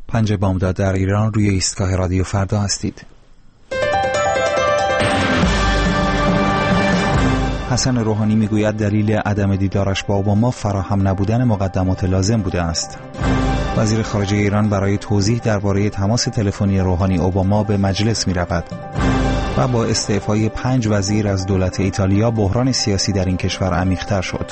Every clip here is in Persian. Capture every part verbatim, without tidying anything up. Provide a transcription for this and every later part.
پنج بامداد در ایران، روی ایستگاه رادیو فردا هستید. حسن روحانی میگوید دلیل عدم دیدارش با اوباما فراهم نبودن مقدمات لازم بوده است. وزیر خارجه ایران برای توضیح درباره تماس تلفنی روحانی اوباما به مجلس میرود. و با استعفای پنج وزیر از دولت ایتالیا بحران سیاسی در این کشور عمیق‌تر شد.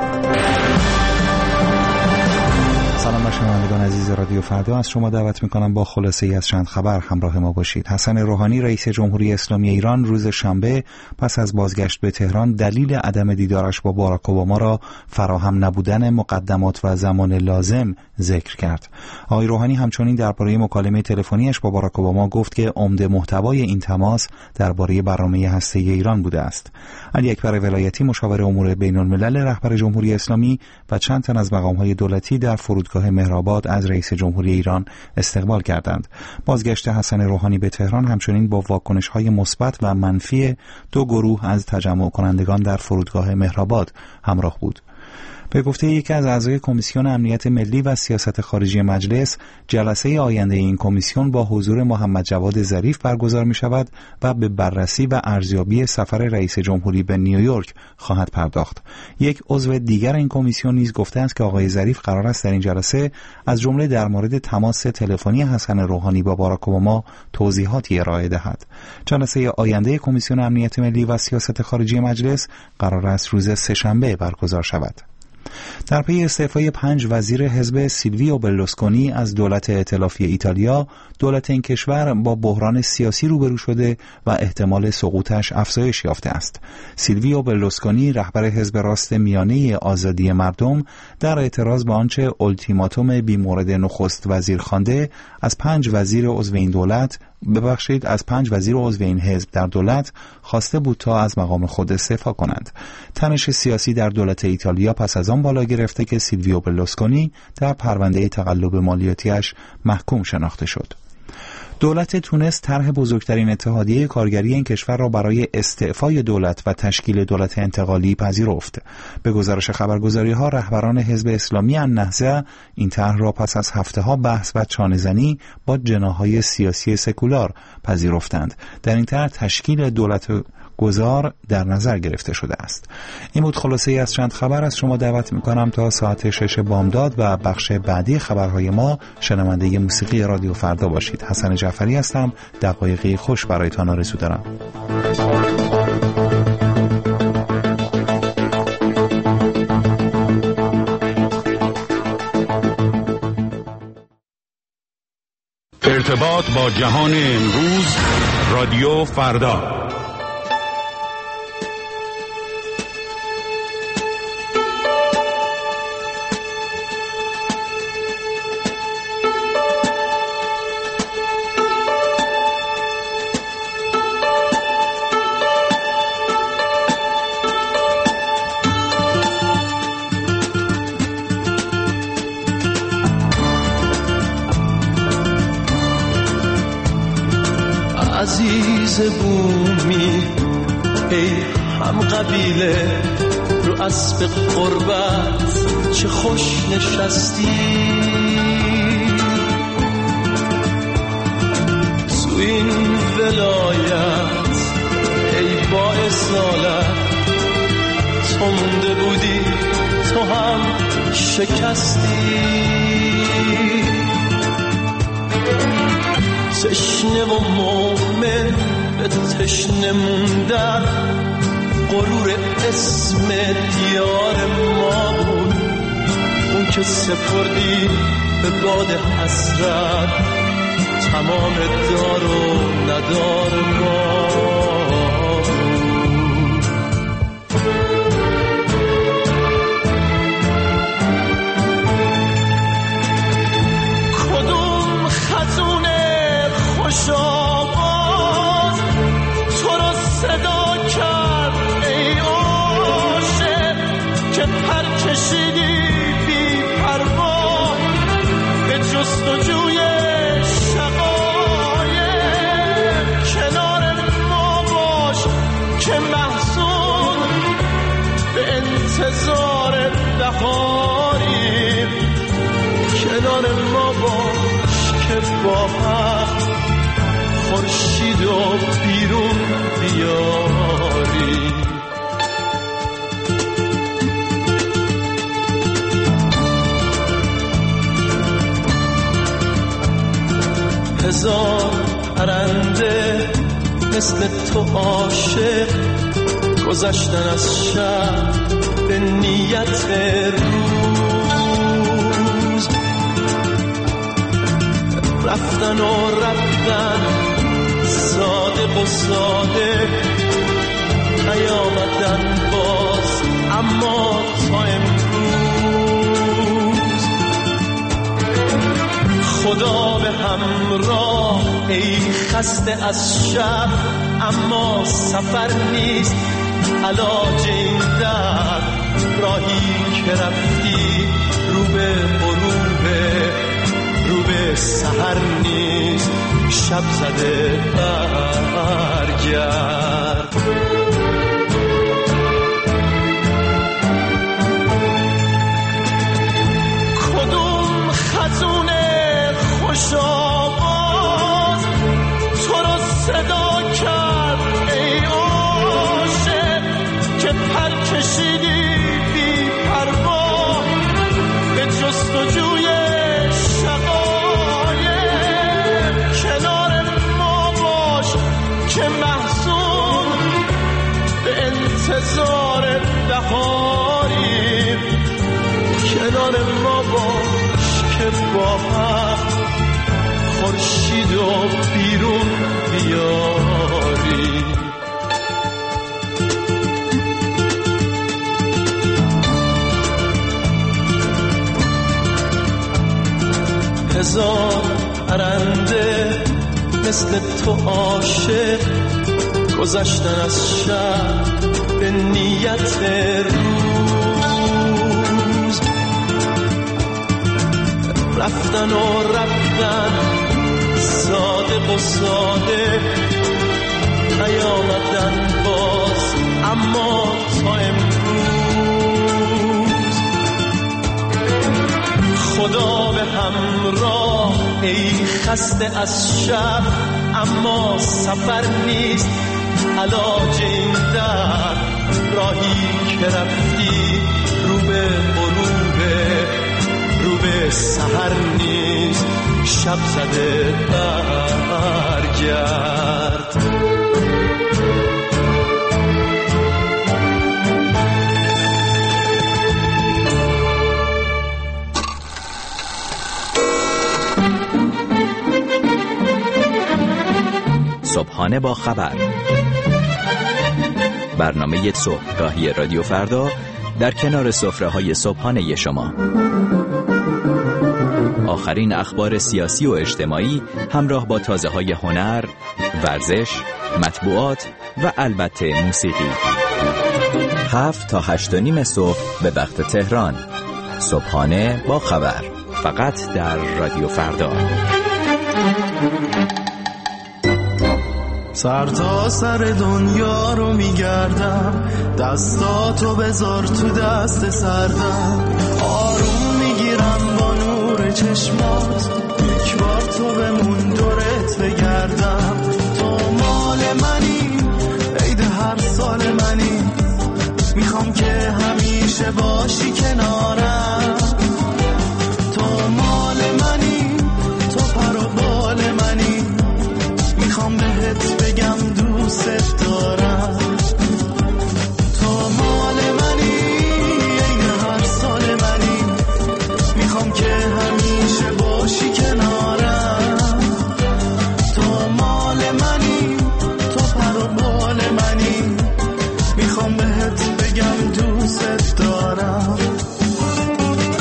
سلام بر شنوندگان عزیز رادیو فردا، از شما دعوت میکنم با خلاصه ای از چند خبر همراه ما باشید. حسن روحانی رئیس جمهوری اسلامی ایران روز شنبه پس از بازگشت به تهران دلیل عدم دیدارش با باراک اوباما را فراهم نبودن مقدمات و زمان لازم ذکر کرد. آقای روحانی همچنین درباره مکالمه تلفنیش با باراک اوباما گفت که عمده محتوای این تماس درباره برنامه هسته‌ای ایران بوده است. علی اکبر ولایتی مشاور امور بین الملل رهبر جمهوری اسلامی و چند تن از مقام‌های دولتی در فرودگاه مهرآباد از رئیس جمهوری ایران استقبال کردند. بازگشت حسن روحانی به تهران همچنین با واکنش‌های مثبت و منفی دو گروه از تجمع کنندگان در فرودگاه مهرآباد همراه بود. به گفته یکی از اعضای کمیسیون امنیت ملی و سیاست خارجی مجلس، جلسه آینده این کمیسیون با حضور محمد جواد ظریف برگزار می شود و به بررسی و ارزیابی سفر رئیس جمهوری به نیویورک خواهد پرداخت. یک عضو دیگر این کمیسیون نیز گفته است که آقای ظریف قرار است در این جلسه از جمله در مورد تماس تلفنی حسن روحانی با باراک اوباما توضیحاتی ارائه دهد. جلسه آینده کمیسیون امنیت ملی و سیاست خارجی مجلس قرار است روز سه‌شنبه برگزار شود. در پی استعفای پنج وزیر حزب سیلویو برلوسکونی از دولت ائتلافی ایتالیا، دولت این کشور با بحران سیاسی روبرو شده و احتمال سقوطش افزایش یافته است. سیلویو برلوسکونی رهبر حزب راست میانه آزادی مردم در اعتراض به آنچه اولتیماتوم بیمورد نخست وزیر خوانده از پنج وزیر عضو این دولت ببخشید از پنج وزیر عضو این حزب در دولت خواسته بود تا از مقام خود استعفا کنند. تنش سیاسی در دولت ایتالیا پس از آن بالا گرفته که سیلویو برلوسکونی در پرونده تقلب مالیاتیش محکوم شناخته شد. دولت تونس طرح بزرگترین اتحادیه کارگری این کشور را برای استعفای دولت و تشکیل دولت انتقالی پذیرفت. به گزارش خبرگزاری‌ها، رهبران حزب اسلامی النهضه این طرح را پس از هفته‌ها بحث و چانه‌زنی با جناح‌های سیاسی سکولار پذیرفتند. در این طرح تشکیل دولت گذار در نظر گرفته شده است. این بود خلاصه ای از چند خبر. از شما دعوت میکنم تا ساعت شش بامداد و بخش بعدی خبرهای ما شنونده موسیقی رادیو فردا باشید. حسن جعفری هستم. دقایقی خوش برایتان آرزو دارم. ارتباط با جهان امروز، رادیو فردا. عزیز بومی ای هم قبیله، رو اسب قربت چه خوش نشستی، تو این ولایت ای با اصالت، تو مونده بودی تو هم شکستی، تشنه و مومن به تشنه موندن، غرور اسم دیار ما بود، اون که سپردی به باد حسرت تمام دار و ندار ما. کدوم خزون خوش آواز تو رو صدا کرد ای عاشق، که پر کشیدی بی پروا به جستجوی شقایق، کنار ما باش که محزون به انتظار بهاری، کنار ما باش که با هم خورشید و بیرون بیاری. هزار پرنده مثل تو عاشق گذشتن از شب به نیت روز، رفتن و رفتن صادق و ساده، نیامدن باز اما تا امروز. خدا به همراه ای خسته از شب، اما سفر نیست علاج این درد. راهی که رفتی رو به غروبه، رو به سحر نیست شب زده برگرد. کدوم خزونه خوش آواز تو رو صدا کرد ای عاشق، که پر کشیدی بی پروا به جستجوی شقایق. کنار ما باش که محزون به انتظار بهاریم. کنار ما باش که با هم خورشید و بیرون بیاری. هزار پرنده مثل تو عاشق گذشتن از شب به نیت روز، رفتن و رفتن صادق و ساده، نیامدن باز اما تا امروز. خدا به همراه ای خسته از شب، اما سفر نیست علاج این درد. راهی که رفتی رو به غروبه، رو به سحر نیست شب زده برگرد. صبحانه با خبر، برنامه صبحگاهی رادیو فردا در کنار سفره‌های صبحانه شما. آخرین اخبار سیاسی و اجتماعی همراه با تازه‌های هنر، ورزش، مطبوعات و البته موسیقی. هفت تا هشت و نیم صبح به وقت تهران. صبحانه با خبر، فقط در رادیو فردا. سر تا سر دنیا رو میگردم، دستاتو بذار تو دست سردم. آروم میگیرم با نور چشمات، یک بار تو بمون دورت بگردم. تو مال منی، عید هر سال منی، میخوام که همیشه باشی کنارم. تو مال منی، تو پر و بال منی، میخوام بهت بگم دوست دارم. تو مال منی، عین هر سال منی، میخوام که همیشه باشی کنارم. تو مال منی، تو پر و بال منی، میخوام بهت بگم دوست دارم.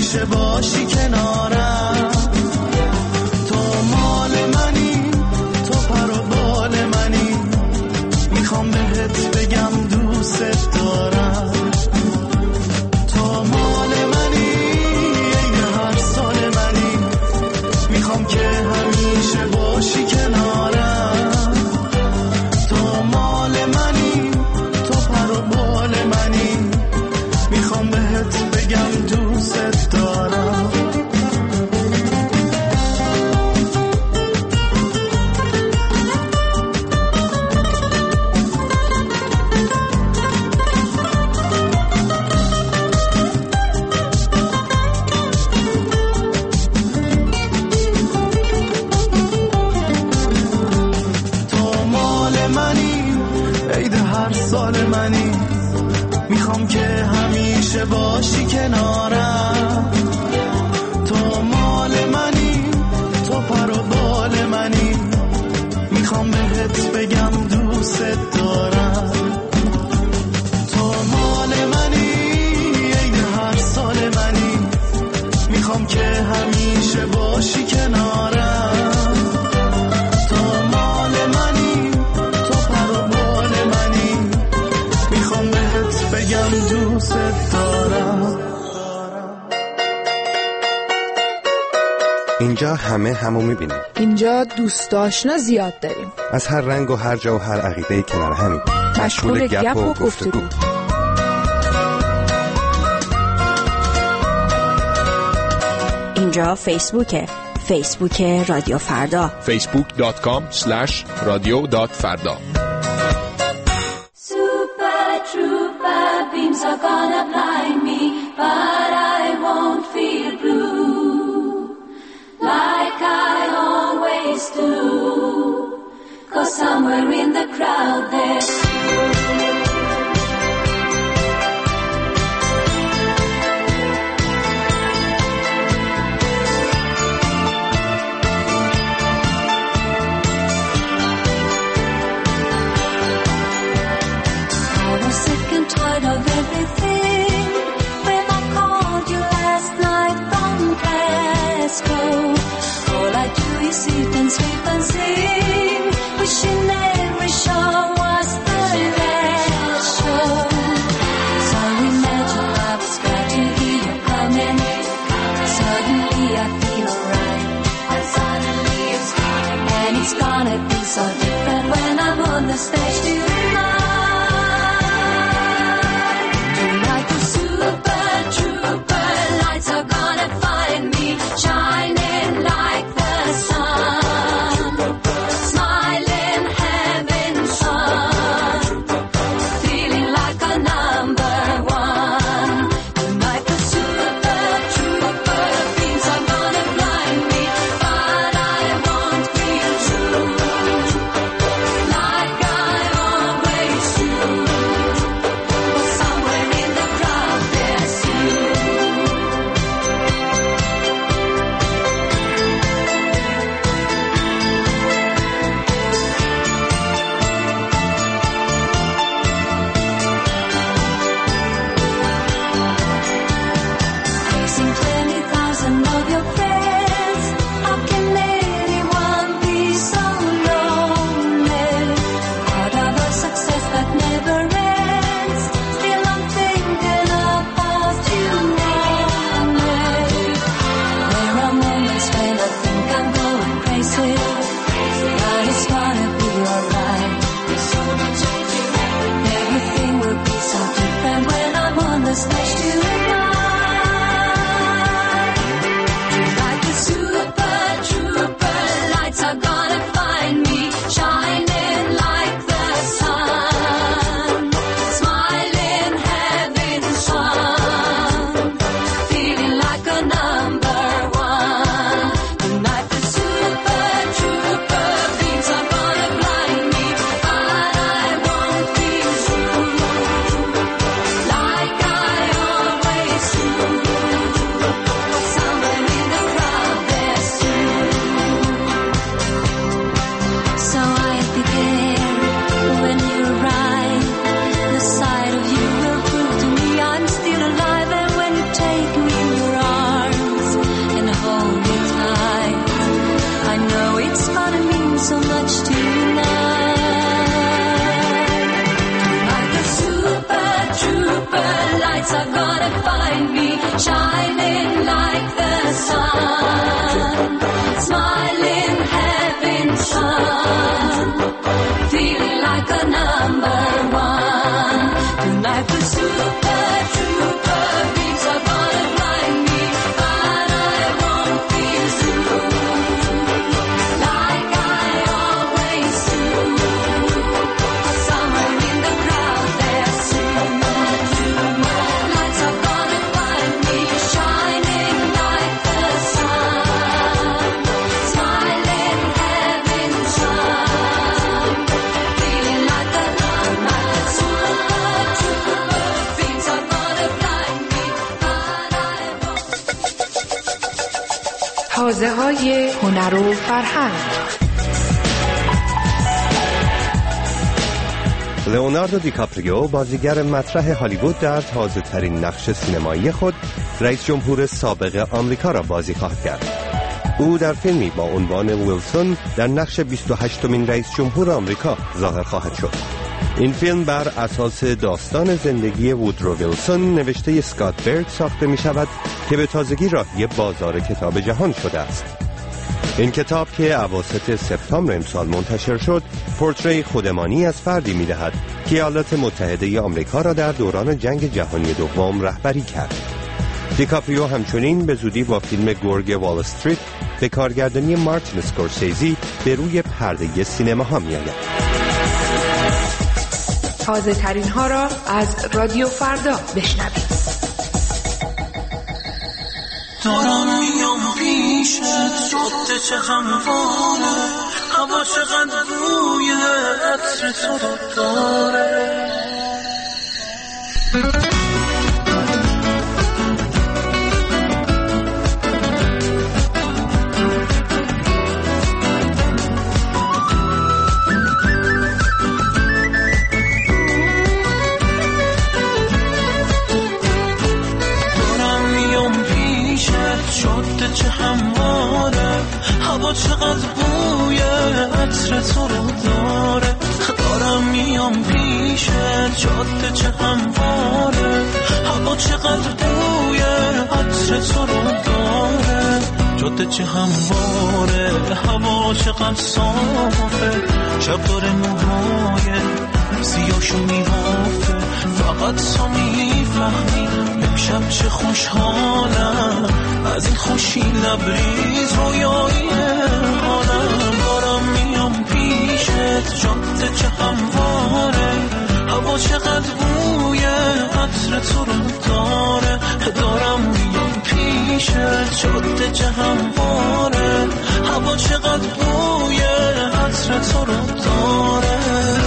همیشه باشی کنارم. تو مال منی، تو پر و بال منی، میخوام بهت بگم دوست دارم. تو مال منی، عین هر سال منی، میخوام که همیشه باشی کنارم. تو مال منی، تو پر و بال منی، میخوام بهت بگم دوست دارم. سال منی، میخوام که همیشه باشی کنارم. تو مال منی، تو پر و بال منی، میخوام بهت بگم دوست دارم. تو مال منی، عین هر سال منی، میخوام که همیشه باشی کنارم. تو مال منی، تو پر و بال منی، میخوام بهت بگم دوست دارم. اینجا همه همو میبینیم. اینجا دوست آشنا زیاد داریم. از هر رنگ و هر جا و هر عقیده‌ای کنار همیم. مشغول گپ و گفتگو. اینجا فیسبوکه. فیسبوک رادیو فردا. فیسبوک دات کام اسلش رادیو دات فردا. Beams are gonna blind me, but I won't feel blue like I always do, 'cause somewhere in the crowd there's tired of everything. When I called you last night from Glasgow, all I do is sit and sleep and sing, wishing every show was the last show. So imagine I was glad to hear you coming. Suddenly I feel alright, and suddenly it's gone, and it's gonna be so different when I'm on the stage tonight. Shining like the sun, smiling heaven's sun, feeling like a number one. Tonight the super trooper beams are gonna blind me, but I won't feel true lights are gonna find me shining like the sun, smiling, having fun, feeling like a number one. Tonight the super trooper beats are gonna blind me, but I won't feel blue like I always do. Somewhere in the crowd there's soon, lights are gonna find me shining like the sun, smiling, having fun, feeling like a number super trooper beats are gonna blind me, but I won't. حوزه های هنر و فرهنگ. لئوناردو دیکاپریو بازیگر مطرح هالیوود در تازه ترین نقش سینمایی خود رئیس جمهور سابق آمریکا را بازی خواهد کرد. او در فیلمی با عنوان ویلسون در نقش بیست و هشتمین رئیس جمهور آمریکا ظاهر خواهد شد. این فیلم بر اساس داستان زندگی وودرو ویلسون نوشته اسکات برگ ساخته می شود که به تازگی راهی بازار کتاب جهان شده است. این کتاب که اواسط سپتامبر امسال منتشر شد، پورتری خودمانی از فردی می دهد که ایالات متحده آمریکا را در دوران جنگ جهانی دوم رهبری کرد. دیکاپریو همچنین به زودی با فیلم گورگ وال استریت به کارگردانی مارتین اسکورسیزی به روی پرده سینما ها می آید. تازه ترین ها را از رادیو فردا بشنوید. دارم میام پیشت، جاده چه همواره، هوا چقدر بوی عطر تو رو داره. جاده چه همواره، هوا چقدر بوی عطر تو رو داره. دارم میام پیشت، جاده چه همواره، هوا چقدر بوی عطر تو رو داره. جاده چه همواره، هوا چقدر صافه، شب داره موهای سیاشو میبافه. فقط تو میفهمی امشب چه خوشحالم، از این خوشی لبریز رویایی حالم. دارم میام پیشت، جاده چه همواره، هوا چقدر بوی عطر تو رو داره. دارم میام پیشت، جاده چه همواره، هوا چقدر بوی عطر تو رو داره.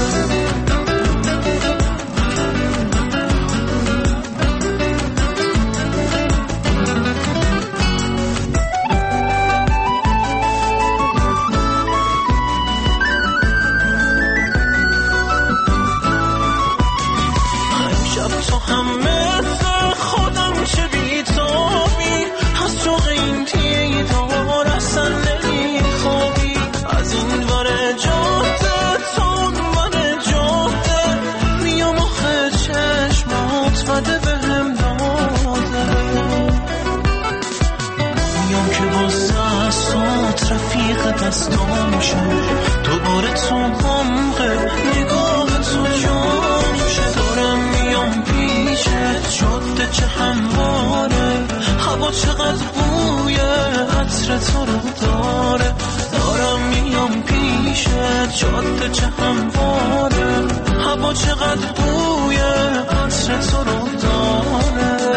دستام شد دوباره تو عمق نگاه تو جان شد. دارم میام پیشت، جاده چه همواره، هوا چقدر بوی عطر تو رو داره. دارم میام پیشت، جاده چه همواره، هوا چقدر بوی عطر تو رو داره.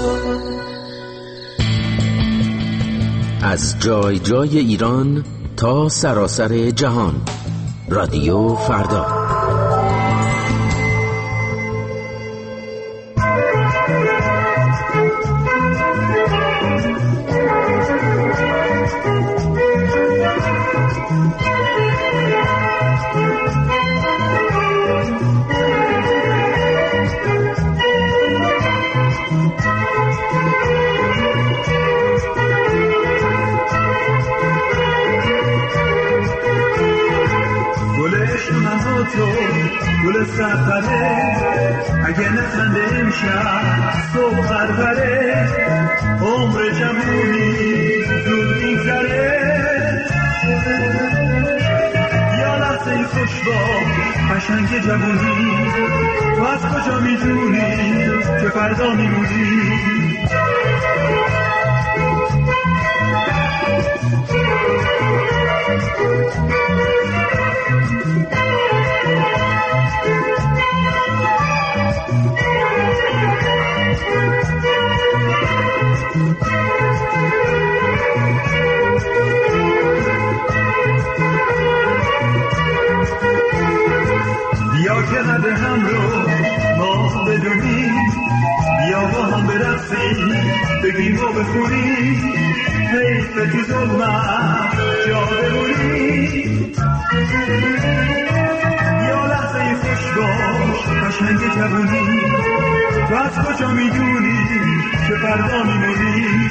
از جای جای ایران تا سراسر جهان، رادیو فردا. پرپره اگه نخنده امشب صبح پرپره عمر جوونی زود میگذره یا لحظه خوش باش قشنگ جوونی تو از کجا میدونی که فردا میمونی بیا که قد هم رو ما بدونی بیا با هم برقصیم بگیم و بخوریم حیف تو ظلمت جا بمونی یا لحظه خوش باش قشنگ جوونی تو از کجا میدونی که فردا میمونی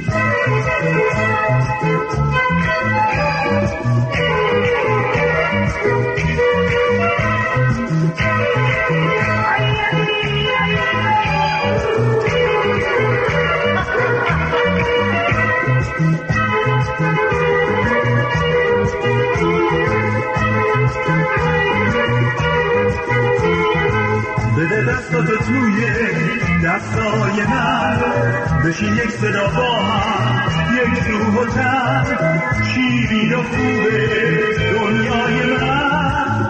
بده دستاتو توی دستای من بشین یک صدا با هم یک روح و تن شیرین و خوبه دنیای من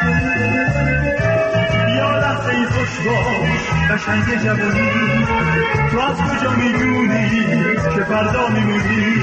یا لحظه خوش باش قشنگ جوانی تو از کجا میدونی که فردا میمونی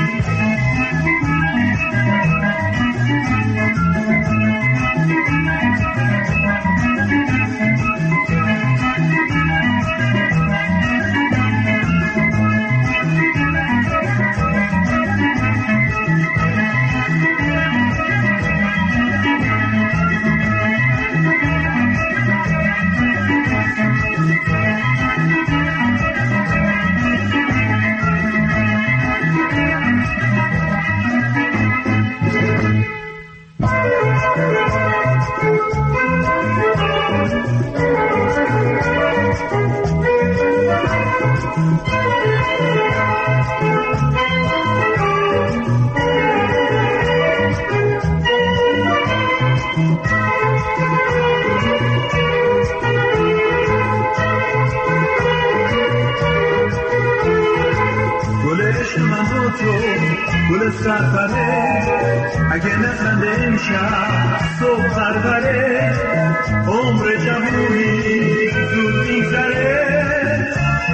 گل سرپره اگه نخنده امشب صبح پرپره عمر جوونی زود میگذره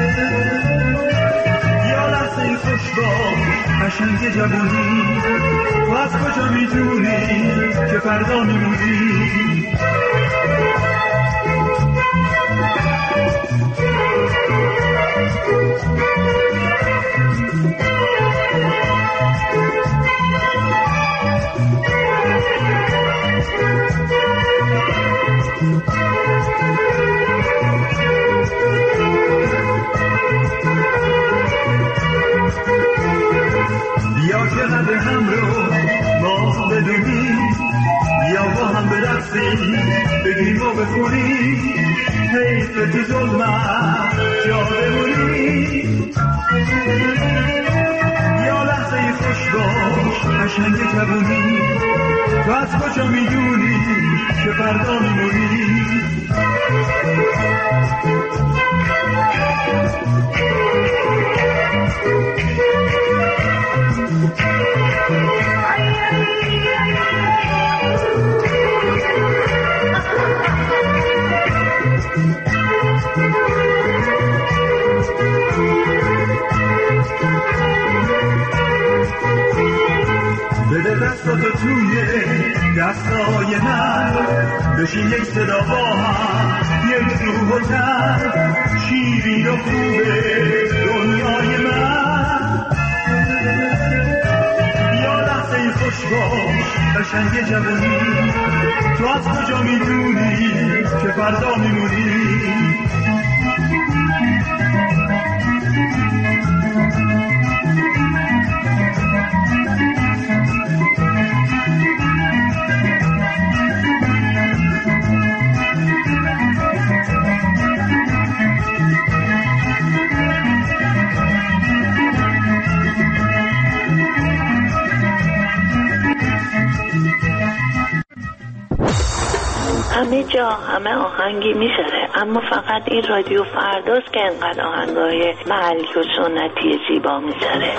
یا لحظه خوش باش قشنگ جوونی تو از کجا میدونی که فردا میمونی بیا که قد هم رو ما بدونی بیا با هم برقصیم بگیم و بخوریم حیف تو ظلمت جا بمونی یا لحظه خوش باش قشنگ جوونی تو از کجا میدونی که فردا میمونی بده دستاتو توی دستای من بشین یک صدا با هم یک روح و تن شیرین و خوبه دنیای من یا لحظه خوش باش قشنگ جوانی تو از کجا میدونی که فردا میمونی جا همه آهنگی میذاره، اما فقط این رادیو فرداست که انقدر آهنگای محلی و سنتی زیبا میذاره.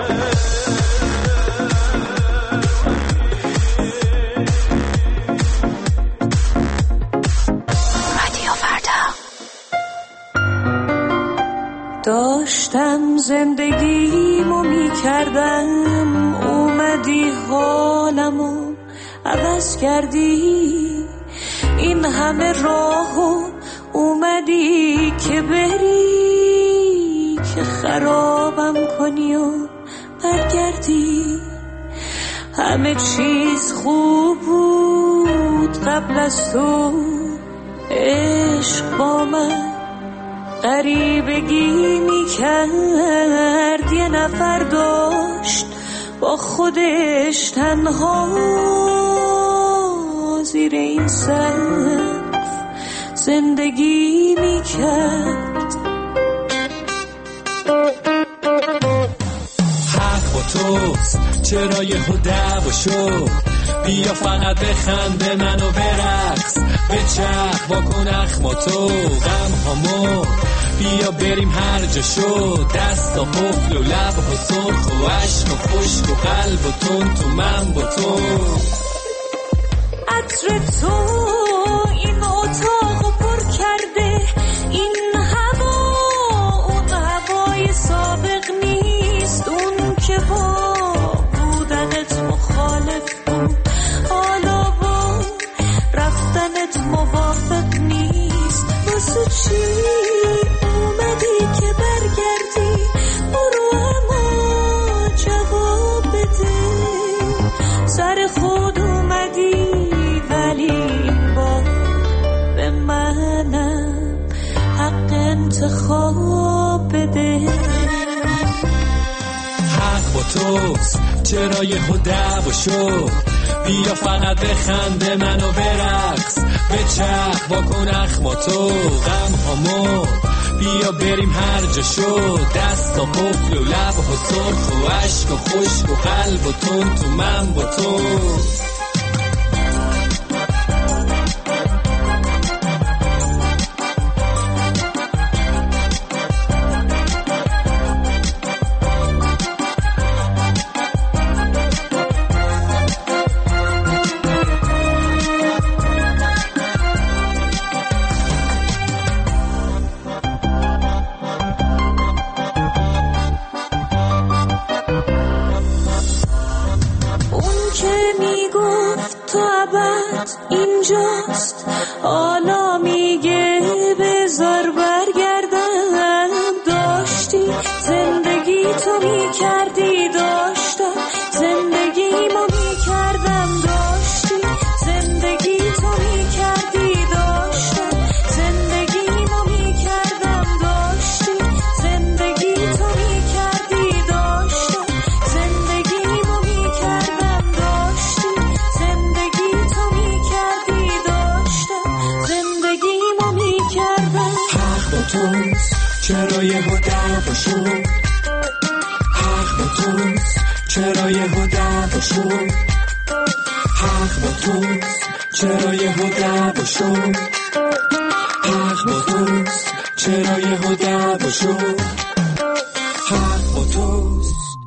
داشتم زندگیمو میکردم، اومدی حالمو عوض کردی. این همه راهو اومدی که بری، که خرابم کنی و برگردی. همه چیز خوب بود قبل از تو، عشق با من غریبگی میکرد. یه نفر داشت با خودش تنها زیر این سقف زندگی میکرد. حق با توست، چرا یه دعوا شد؟ بیا فقط بخنده منو برقص، بچرخ واکن اخماتو غم هامو، بیا بریم هر جا شد. دست و قفل و لب و سرخ و عشق و خشک و قلب و تون تو من با تو. عطر تو این اتاقو پر کرده، این هوا اون هوای سابق نیست. اون که با بودنت مخالف بود، حالا با رفتنت موافق نیست. واسه چی اومدی که برگردی؟ برو اما جواب بده. سر خود اومدی ولی با به منم حق انتخاب بده. حق با توست، چرا یه دعوا شد؟ بیا فقط بخنده منو برقص، بچرخ واکن اخماتو غم هامو، بیا بریم هر جا شد. دست و قفل و لب و سرخ و عشق و خشک و قلب و تون تو من با تو. اینجاست حالا میگه بذار برگردم. داشتی زندگی تو میکردی، داشتم زندگیمو میکردم. داشتی زندگی تو میکردی، داشتم زندگیمو میکردم. داشتی زندگی تو میکردی، داشتم زندگیمو میکردم. داشتی زندگی تو میکردی، داشتم زندگیمو میکردم. حق با توست، چرا یه دعوا شد؟ حق با توست، چرا یه دعوا شد؟ حق با توست، چرا یه دعوا شد؟ حق با توست، چرا یه دعوا شد؟ حق با توست.